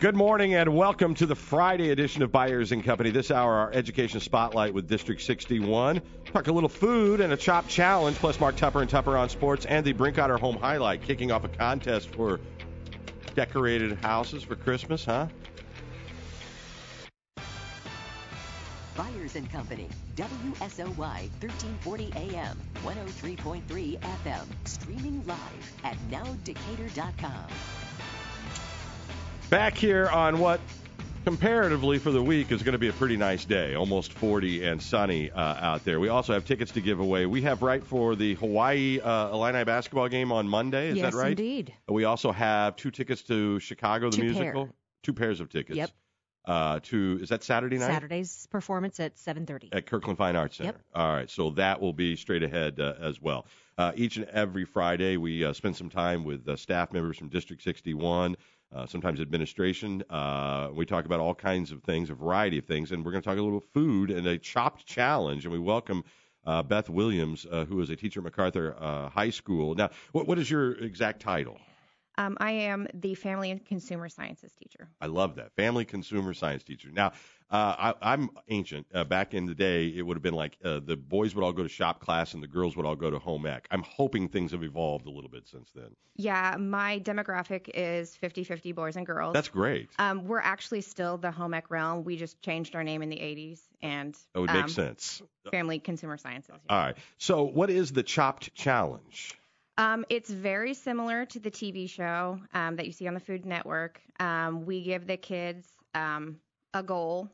Good morning and welcome to the Friday edition of Byers and Company. This hour, our education spotlight with District 61. Talk a little food and a chop challenge, plus Mark Tupper and Tupper on sports, and the Brinkotter Home Highlight, kicking off a contest for decorated houses for Christmas, huh? Byers and Company, WSOY 1340 AM, 103.3 FM, streaming live at nowdecatur.com. Back here on what, comparatively for the week, is going to be a pretty nice day. Almost 40 and sunny out there. We also have tickets to give away. We have right for the Hawaii Illini basketball game on Monday. Is that right? Yes, indeed. We also have 2 tickets to Chicago, the musical. 2 pairs of tickets. Yep. Is that Saturday night? Saturday's performance at 7:30. At Kirkland Fine Arts Center. Yep. All right, so that will be straight ahead as well. Each and every Friday, we spend some time with staff members from District 61, sometimes administration. We talk about all kinds of things, a variety of things, and we're going to talk a little food and a chopped challenge. And we welcome Beth Williams, who is a teacher at MacArthur High School. Now, what is your exact title? I am the Family and Consumer Sciences teacher. I love that. Family Consumer Science teacher. Now, I'm ancient. Back in the day, it would have been like the boys would all go to shop class and the girls would all go to home ec. I'm hoping things have evolved a little bit since then. Yeah, my demographic is 50-50 boys and girls. That's great. We're actually still the home ec realm. We just changed our name in the 80s. And that would make sense. Family Consumer Sciences. Yeah. All right. So what is the Chopped Challenge? It's very similar to the TV show that you see on the Food Network. We give the kids a goal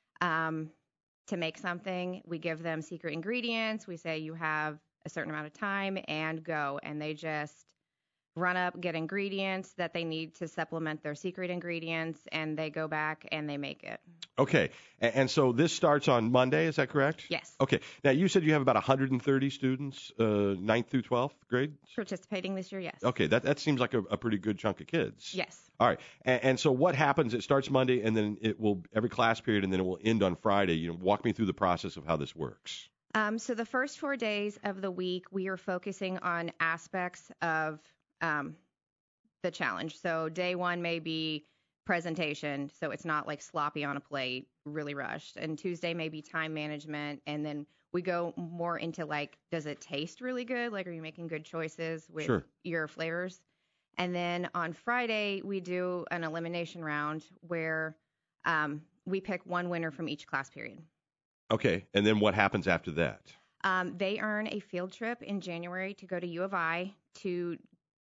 to make something. We give them secret ingredients. We say you have a certain amount of time and go. And they just run up, get ingredients that they need to supplement their secret ingredients, and they go back and they make it. Okay. And so this starts on Monday, is that correct? Yes. Okay. Now, you said you have about 130 students, 9th through 12th grade? Participating this year, yes. Okay. That seems like a pretty good chunk of kids. Yes. All right. And so what happens? It starts Monday, and then it will every class period, and then it will end on Friday. Walk me through the process of how this works. So the first 4 days of the week, we are focusing on aspects of the challenge. So day 1 may be presentation, so it's not like sloppy on a plate, really rushed. And Tuesday may be time management, and then we go more into like, does it taste really good? Like, are you making good choices with your flavors? And then on Friday, we do an elimination round where we pick one winner from each class period. Okay, and then what happens after that? They earn a field trip in January to go to U of I to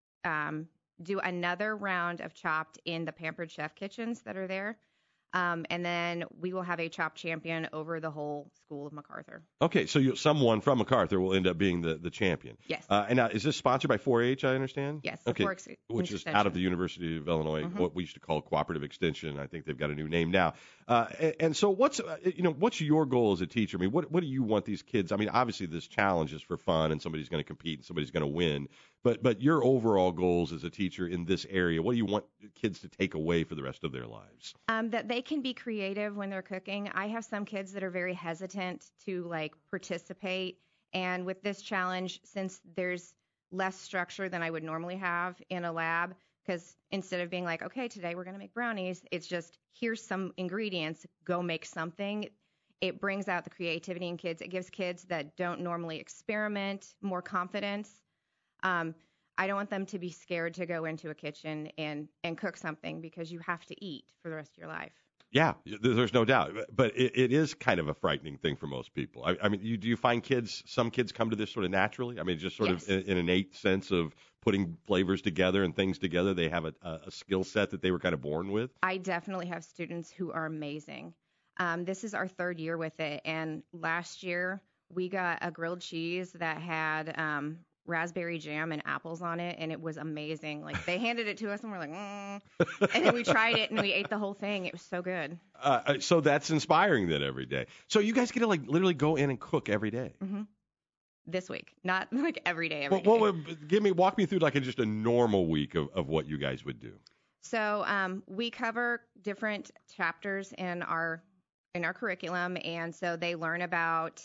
do another round of Chopped in the Pampered Chef kitchens that are there. And then we will have a Chopped champion over the whole school of MacArthur. Okay, so someone from MacArthur will end up being the champion. Yes. And now, is this sponsored by 4-H, I understand? Yes, okay, which is Extension. out of the University of Illinois, what we used to call Cooperative Extension. I think they've got a new name now. And so what's your goal as a teacher? I mean, what do you want these kids? I mean, obviously this challenge is for fun and somebody's going to compete and somebody's going to win. But your overall goals as a teacher in this area, what do you want kids to take away for the rest of their lives? That they can be creative when they're cooking. I have some kids that are very hesitant to participate. And with this challenge, since there's less structure than I would normally have in a lab, because instead of being like, okay, today we're going to make brownies, it's just here's some ingredients, go make something. It brings out the creativity in kids. It gives kids that don't normally experiment more confidence. I don't want them to be scared to go into a kitchen and cook something, because you have to eat for the rest of your life. Yeah, there's no doubt. But it is kind of a frightening thing for most people. I mean, do you find some kids come to this sort of naturally? I mean, just sort of in an innate sense of putting flavors together and things together. They have a skill set that they were kind of born with. I definitely have students who are amazing. This is our 3rd year with it. And last year we got a grilled cheese that had raspberry jam and apples on it, and it was amazing. Like, they handed it to us and we're like, and then we tried it and we ate the whole thing. It was so good. So that's inspiring then every day. So you guys get to literally go in and cook every day. Mm-hmm. This week, not every day. Walk me through just a normal week of what you guys would do. So we cover different chapters in our curriculum, and so they learn about,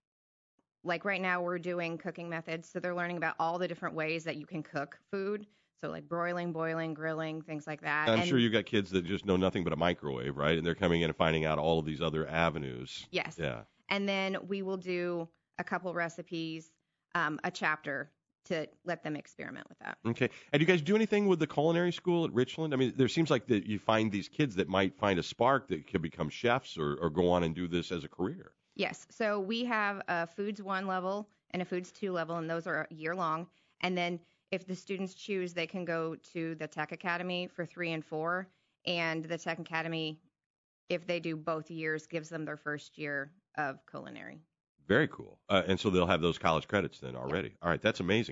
like right now we're doing cooking methods, so they're learning about all the different ways that you can cook food. So like broiling, boiling, grilling, things like that. I'm and sure you got kids that just know nothing but a microwave, right? And they're coming in and finding out all of these other avenues. Yes. Yeah. And then we will do a couple recipes, a chapter to let them experiment with that. Okay. And do you guys do anything with the culinary school at Richland? I mean, there seems like that you find these kids that might find a spark that could become chefs or go on and do this as a career. Yes. So we have a Foods 1 level and a Foods 2 level, and those are year long. And then if the students choose, they can go to the Tech Academy for 3 and 4. And the Tech Academy, if they do both years, gives them their first year of culinary. Very cool. And so they'll have those college credits then already. Yep. All right, that's amazing.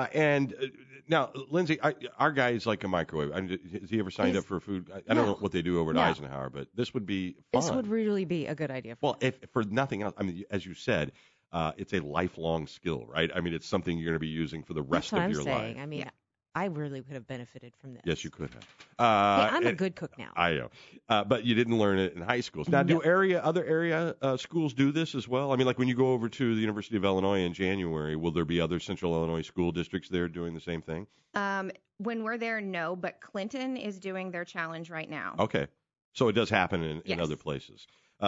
Now, Lindsay, our guy is like a microwave. Has he ever signed up for food? I don't know what they do over at Eisenhower, but this would be fun. This would really be a good idea. Well, if for nothing else, I mean, as you said, it's a lifelong skill, right? I mean, it's something you're going to be using for the rest of your life. I mean, I really could have benefited from this. Yes, you could have. Hey, I'm a good cook now. I know, but you didn't learn it in high schools. Now, do other area schools do this as well? I mean, like when you go over to the University of Illinois in January, will there be other Central Illinois school districts there doing the same thing? When we're there, no, but Clinton is doing their challenge right now. Okay, so it does happen in Yes. other places.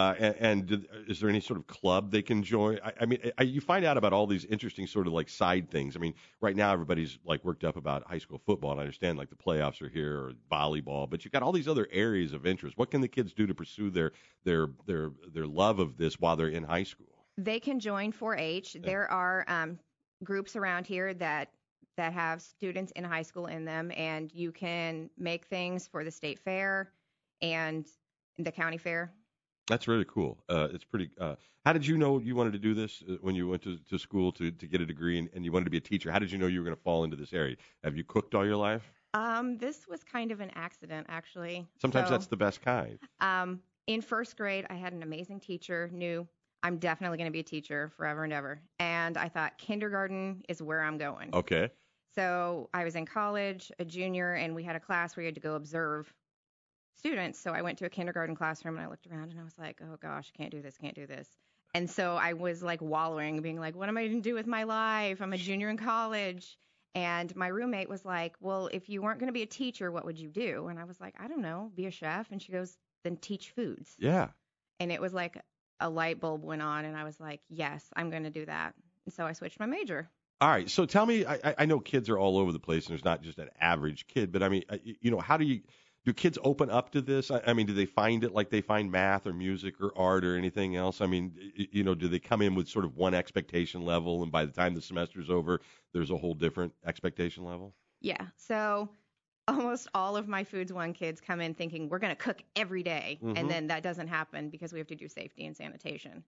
Is there any sort of club they can join? I mean, you find out about all these interesting sort of like side things. I mean, right now everybody's like worked up about high school football, and I understand like the playoffs are here or volleyball, but you've got all these other areas of interest. What can the kids do to pursue their love of this while they're in high school? They can join 4-H. Yeah. There are groups around here that have students in high school in them, and you can make things for the state fair and the county fair. That's really cool. It's pretty. How did you know you wanted to do this when you went to school to get a degree and you wanted to be a teacher? How did you know you were going to fall into this area? Have you cooked all your life? This was kind of an accident, actually. Sometimes that's the best kind. In first grade, I had an amazing teacher, knew I'm definitely going to be a teacher forever and ever. And I thought kindergarten is where I'm going. Okay. So I was in college, a junior, and we had a class where you had to go observe students. So I went to a kindergarten classroom and I looked around and I was like, oh gosh, can't do this. And so I was like wallowing, being like, what am I going to do with my life? I'm a junior in college. And my roommate was like, well, if you weren't going to be a teacher, what would you do? And I was like, I don't know, be a chef. And she goes, then teach foods. Yeah. And it was like a light bulb went on and I was like, yes, I'm going to do that. And so I switched my major. All right. So tell me, I know kids are all over the place and there's not just an average kid, but I mean, how do kids open up to this? I mean, do they find it like they find math or music or art or anything else? I mean, do they come in with sort of one expectation level and by the time the semester's over, there's a whole different expectation level? Yeah. So almost all of my Foods 1 kids come in thinking we're going to cook every day. Mm-hmm. And then that doesn't happen because we have to do safety and sanitation.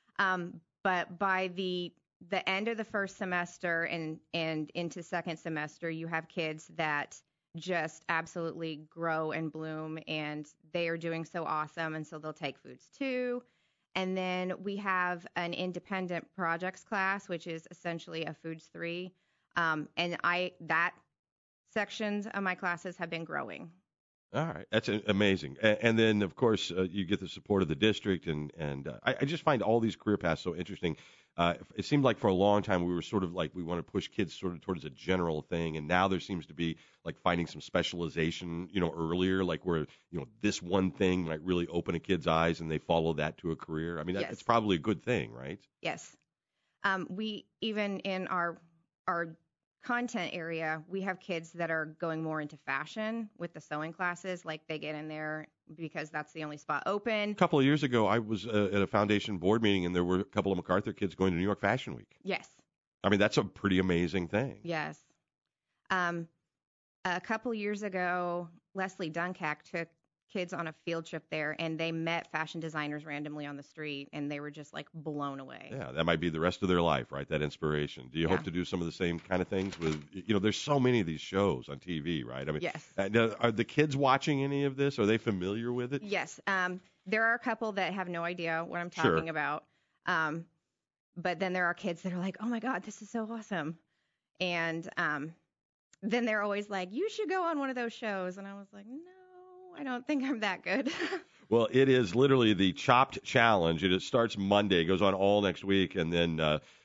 But by the end of the first semester and into second semester, you have kids that just absolutely grow and bloom, and they are doing so awesome, and so they'll take Foods 2. And then we have an independent projects class, which is essentially a Foods 3. And that sections of my classes have been growing. All right. That's amazing. And then, of course, you get the support of the district, and I just find all these career paths so interesting. It seemed like for a long time we were sort of like we want to push kids sort of towards a general thing, and now there seems to be like finding some specialization, earlier, like where, this one thing might really open a kid's eyes and they follow that to a career. I mean, yes. It's probably a good thing, right? Yes. We even in our content area, we have kids that are going more into fashion with the sewing classes. Like they get in there because that's the only spot open. A couple of years ago, I was at a foundation board meeting, and there were a couple of MacArthur kids going to New York Fashion Week. Yes. I mean, that's a pretty amazing thing. Yes. A couple years ago, Leslie Dunkak took kids on a field trip there, and they met fashion designers randomly on the street, and they were just like blown away. Yeah, that might be the rest of their life, right? That inspiration. Do you hope to do some of the same kind of things with, there's so many of these shows on TV, right? I mean, yes. Are the kids watching any of this? Are they familiar with it? Yes. There are a couple that have no idea what I'm talking about. But then there are kids that are like, oh my God, this is so awesome. And then they're always like, you should go on one of those shows. And I was like, no. I don't think I'm that good. Well, it is literally the Chopped Challenge. It starts Monday, goes on all next week, and then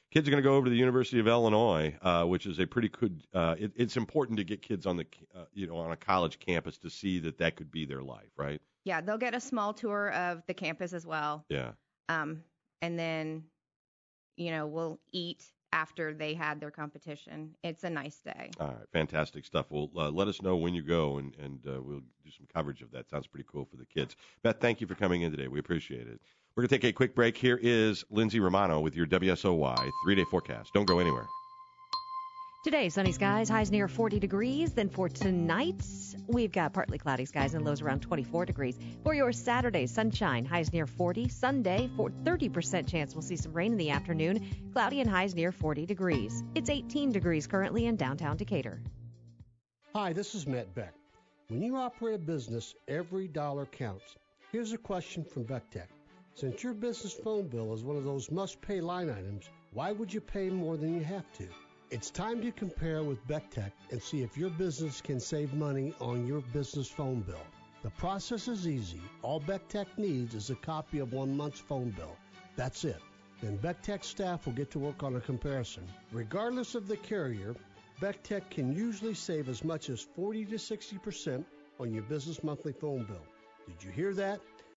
kids are going to go over to the University of Illinois, which is a pretty good. It's important to get kids on the on a college campus to see that could be their life, right? Yeah, they'll get a small tour of the campus as well. Yeah. And then, we'll eat after they had their competition. It's a nice day. All right, fantastic stuff. Well, let us know when you go, and we'll do some coverage of that. Sounds pretty cool for the kids. Beth, thank you for coming in today. We appreciate it. We're going to take a quick break. Here is Lindsay Romano with your WSOY 3-day forecast. Don't go anywhere. Today, sunny skies, highs near 40 degrees. Then for tonight, we've got partly cloudy skies and lows around 24 degrees. For your Saturday, sunshine, highs near 40. Sunday, for 30% chance we'll see some rain in the afternoon. Cloudy and highs near 40 degrees. It's 18 degrees currently in downtown Decatur. Hi, this is Matt Beck. When you operate a business, every dollar counts. Here's a question from BeckTech. Since your business phone bill is one of those must-pay line items, why would you pay more than you have to? It's time to compare with BeckTech and see if your business can save money on your business phone bill. The process is easy. All BeckTech needs is a copy of 1 month's phone bill. That's it. Then BeckTech staff will get to work on a comparison. Regardless of the carrier, BeckTech can usually save as much as 40 to 60% on your business monthly phone bill. Did you hear that?